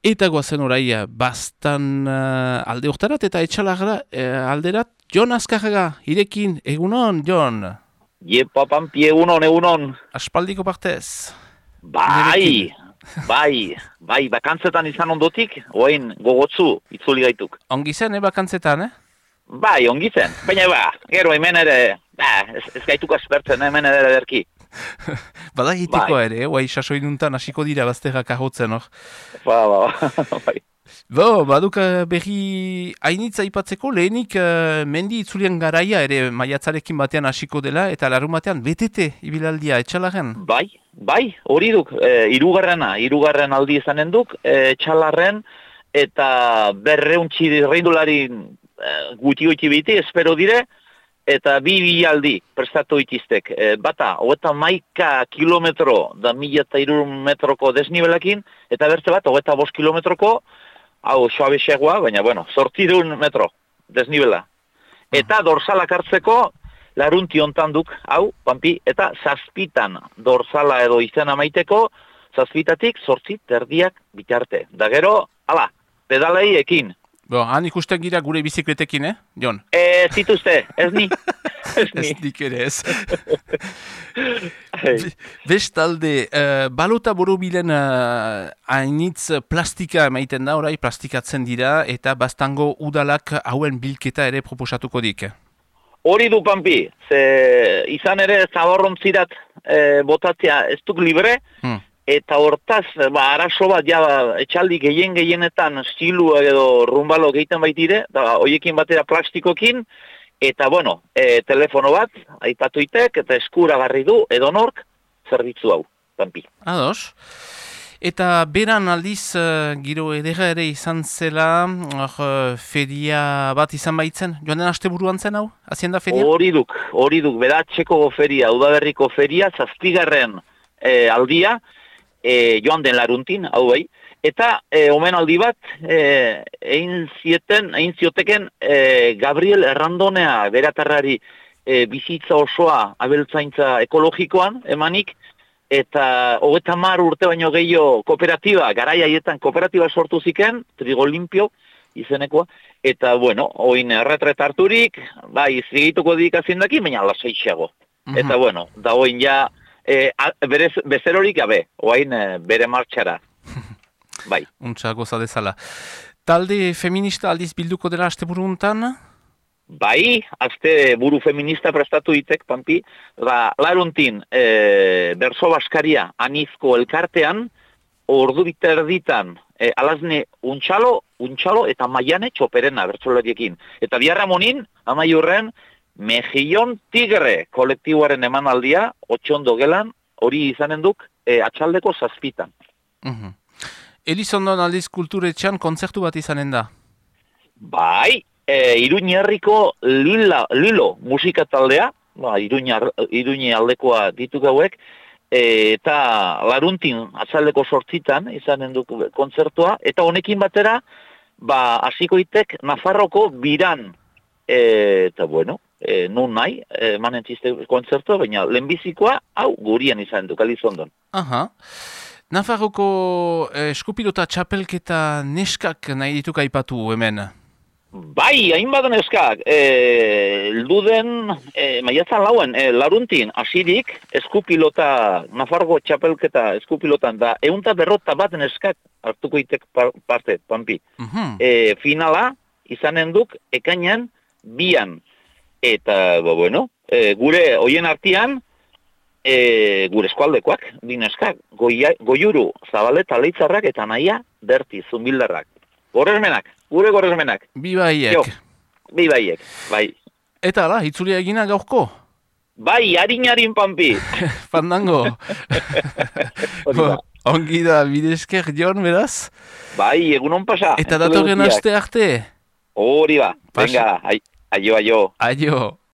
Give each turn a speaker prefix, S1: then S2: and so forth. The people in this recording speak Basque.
S1: Eta goazen orai bastan alde urtarat eta etxalagra alderat. Jon Azkarraga, irekin, egunon, Jon.
S2: Iepa Pampi, egunon.
S1: Aspaldiko partez.
S2: Bai,
S1: Nirekin.
S2: bai, bakantzetan izan ondotik, oain gogotzu, itzuli gaituk.
S1: Ongi zen, bakantzetan,
S2: Bai, ongi zen, baina gero hemen ere, ez gaituk aspertzen hemen ere ederki.
S1: Bada hiteko
S2: Bai,
S1: ere, guai sasoinuntan hasiko dira bazterrak ahotzen, hor.
S2: bai.
S1: Baduk berri hainitza aipatzeko, lehenik mendi itzulian garaia ere maiatzarekin batean hasiko dela, eta larun batean betete ibilaldia, etxalaren.
S2: Bai, hori duk, hirugarren aldi izanen duk, txalarren, eta berreuntzi reindulari guti biti, espero dire, eta bi bilaldi prestatu itiztek. Bata, hogeta maika kilometro da 1.300 metroko desnibelakin, eta bertze bat, 25 kilometroko, hau suabexegoa, baina, 800 metro desnibela. Eta dorsalak hartzeko, larunti hontan duk, hau, Pampi, eta zazpitan dorsala edo izena maiteko, zazpitatik 8 terdiak bitarte. Da gero, pedalei ekin.
S1: Han ikusten gira gure bizikletekin, Jon?
S2: Zituzte, ez ni.
S1: Ez nik ere ez. Bestalde, balota borobilen hainitz plastika emaiten da, orai plastikatzen dira, eta bastango udalak hauen bilketa ere proposatuko dik.
S2: Hori du, Pampi, ze izan ere zaborrontzirat botatzea ez duk libre, eta hortaz, arazo bat, etxaldi gehienetan stilu edo rumbalo gehiten baitire, da hoiekin batera plastikokin, eta telefono bat, aipatu itek, eta eskuragarri du, edonork, zerbitzu hau, Pampi.
S1: Ados. Eta beran aldiz, giro edera ere izan zela, feria bat izan baitzen, joan den asteburuan zen hau, hazienda feria?
S2: Hori duk, beratxeko feria, udaberriko feria, zazpigarren aldia, joan den laruntin, hau bai, eta omenaldi bat, egin zioteken Gabriel Errandonea beratarrari bizitza osoa abeltzaintza ekologikoan emanik, eta 30 urte baino gehiago kooperatiba, garai haietan kooperatiba sortu ziken, Trigo Limpio izenekoa, eta oin erretret harturik, bai, zigituko dikazindaki, baina laseixeago. Eta da oin ja, bezerorik gabe, oain bere martxara. Bai.
S1: Untsa goza dezala. Talde feminista aldiz bilduko dela asteburu untan?
S2: Bai, aste buru feminista prestatu ditek, Pampi, laruntin berso baskaria anizko elkartean, ordu biterditan alazne untxalo eta maiane txoperena bertsolariekin. Eta biharramonin, amaiurren, Mejillon Tigre kolektiboaren emanaldia, otxondo gelan, hori izanen duk, atxaldeko 7.
S1: Elizondon aldiz kulturetxean kontzertu bat izanen da?
S2: Bai, Iruñerriko Lilo musika taldea, Iruñe aldekoa ditu gauek, eta laruntin atzaldeko 8 izanen duk kontzertua, eta honekin batera, hasiko itek Nafarroko biran, eta nun nahi, manen txiste kontzertua, baina lehenbizikoa, hau gurian izan duk, Elizondon.
S1: Aha. Nafarroko eskupilota txapelketa neskak nahi dituk aipatu hemen?
S2: Bai, hainbat neskak, elduden, maiatzan lauen, laruntin, asirik, eskupilota, Nafarroko txapelketa eskupilotan, da 150 neskak hartuko itek parte, Pampi. Finala, izanen duk, ekainan, 2. Eta, gure hoien artean, gure eskualdekoak, dineskak, Goiuru, Zabaleta, Leitzarrak eta Naia, Berti, Zumbildarrak. Gure gorrezmenak.
S1: Bi baiek.
S2: Bai.
S1: Eta ala, itzulia egina gaurko?
S2: Bai, harin Pampi.
S1: Fandango. Ongi da, bidesker, Jon, beraz?
S2: Bai, egunon pasa.
S1: Eta datorren aste arte?
S2: Hori ba, venga, aio.
S1: Aio.